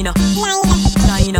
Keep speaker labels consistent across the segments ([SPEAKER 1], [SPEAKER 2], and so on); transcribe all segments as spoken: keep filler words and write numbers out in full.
[SPEAKER 1] Nina, Nina.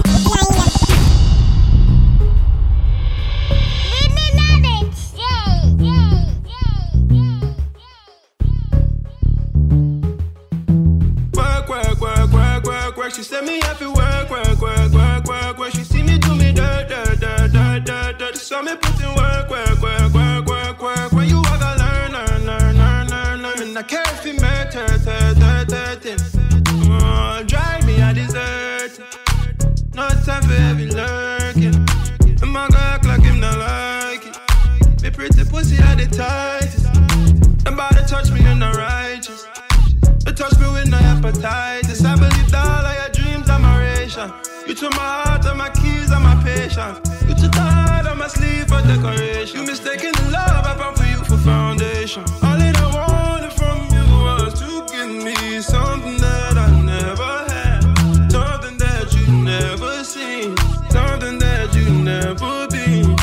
[SPEAKER 2] Work, work, work, work, work, work. She said me have to work, work, work, work, work, work. She see me do me dirt, dirt, dirt, dirt, dirt, dirt. So me put in work, work, work, work, work, work. When you walk, I learn, learn, learn, learn, learn, learn. And I care if you met her, her, her, her, her. Oh, drive me, I desert. No time for heavy lurking. And my girl act like him not like it. Me pretty pussy at the tightest. Nobody touch me, you're not righteous. You touch me with no appetite. I believe all of your dreams are my ration. You took my heart and my keys and my patience. You took the heart on my sleeve for decoration. You mistaken the love I found for you for foundation. All that I wanted from you was to give me something that I never had, something that you never seen, something that you never been.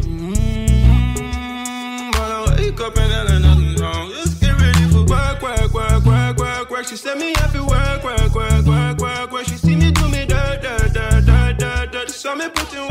[SPEAKER 2] Mm-hmm. But I wake up and then nothing wrong. Just get ready for work, work, work, work, work, work. She said me happy work, work, work, work, work, work. She see me do me dirt, dirt, dirt, dirt, dirt, dirt. So me put in